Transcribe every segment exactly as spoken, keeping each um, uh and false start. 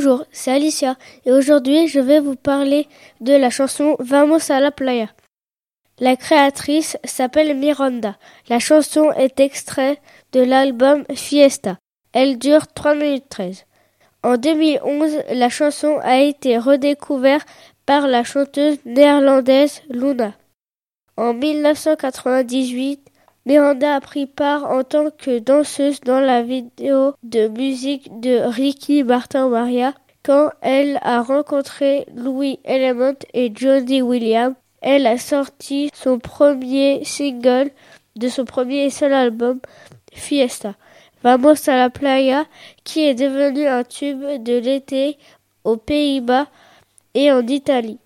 Bonjour, c'est Alicia et aujourd'hui je vais vous parler de la chanson Vamos a la playa. La créatrice s'appelle Miranda. La chanson est extraite de l'album Fiesta. Elle dure trois minutes treize. En deux mille onze, la chanson a été redécouverte par la chanteuse néerlandaise Luna. En mille neuf cent quatre-vingt-dix-huit, Miranda a pris part en tant que danseuse dans la vidéo de musique de Ricky Martin Maria quand elle a rencontré Louis Element et Johnny Williams. Elle a sorti son premier single de son premier et seul album, Fiesta, Vamos a la playa, qui est devenu un tube de l'été aux Pays-Bas et en Italie.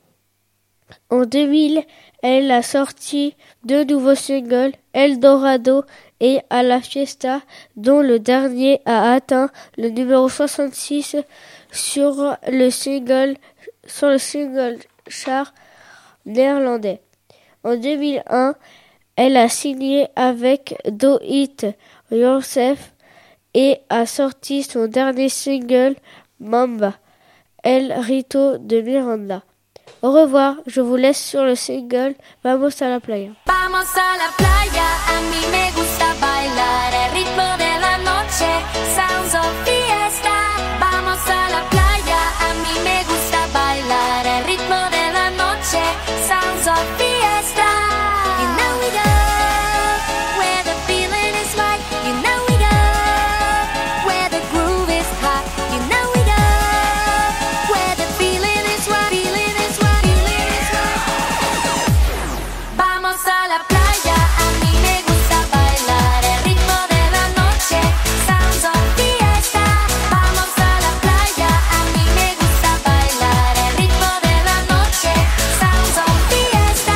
En deux mille, elle a sorti deux nouveaux singles, El Dorado et A la Fiesta, dont le dernier a atteint le numéro soixante-six sur le single, sur le single chart néerlandais. En deux mille un, elle a signé avec Do It Yourself et a sorti son dernier single, Mamba, El Rito de Miranda. Au revoir, je vous laisse sur le single Vamos a la playa. Vamos a la playa, a mí me gusta bailar el ritmo de la noche, sounds of fiesta. Vamos a la playa, a mí me gusta bailar el ritmo de la noche, sounds of fiesta. You know we go where the feeling is right. You know we go where the groove is hot. You know we go where the feeling is right. Feeling is right. Feeling is right. Vamos a la playa, a mí me gusta bailar el ritmo de la noche, sounds of fiesta. Vamos a la playa, a mí me gusta bailar el ritmo de la noche, sounds of fiesta.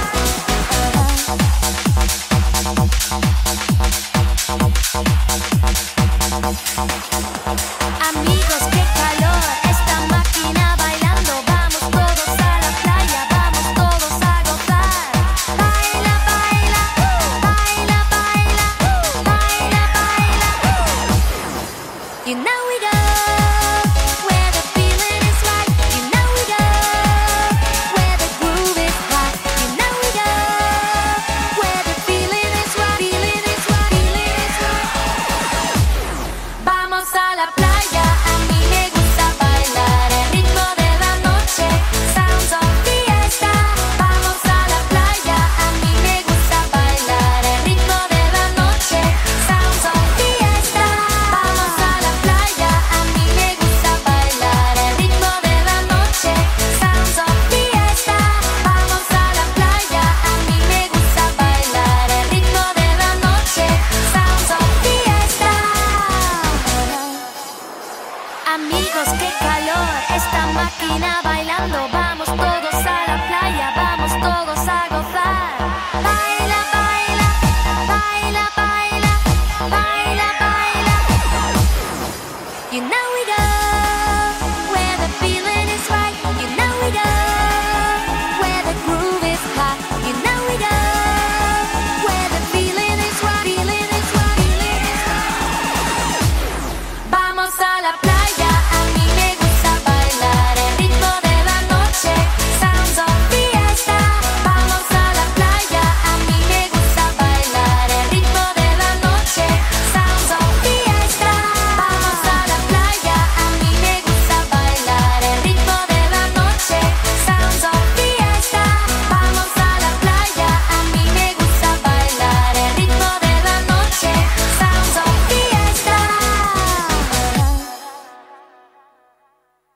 Amigos, qué calor, esta máquina bailando. Vamos todos a la playa, vamos todos a gozar. Baila, baila, baila, baila, baila, baila. You know we go where the feeling is right. You know we go where the groove is hot. You know we go where the feeling is right. Feeling is right. Feeling is right. Vamos a la playa, a mí me gusta bailar el ritmo de la noche, sounds of fiesta. Vamos a la playa, a mí me gusta bailar el ritmo de la noche, sounds of fiesta. Vamos a la playa, a mí me gusta bailar el ritmo de la noche, sounds of fiesta. Vamos a la playa, a mí me gusta bailar el ritmo de la noche, sounds of fiesta. Amigos, qué calor, esta máquina bailando. Vamos todos a la playa, vamos todos a gozar.